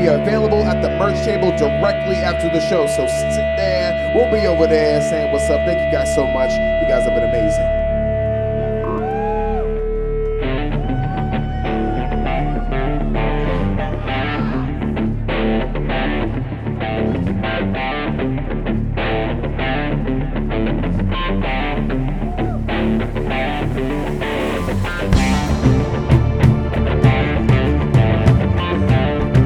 be available at the merch table directly after the show. So sit there. We'll be over there saying what's up. Thank you guys so much. You guys have been amazing.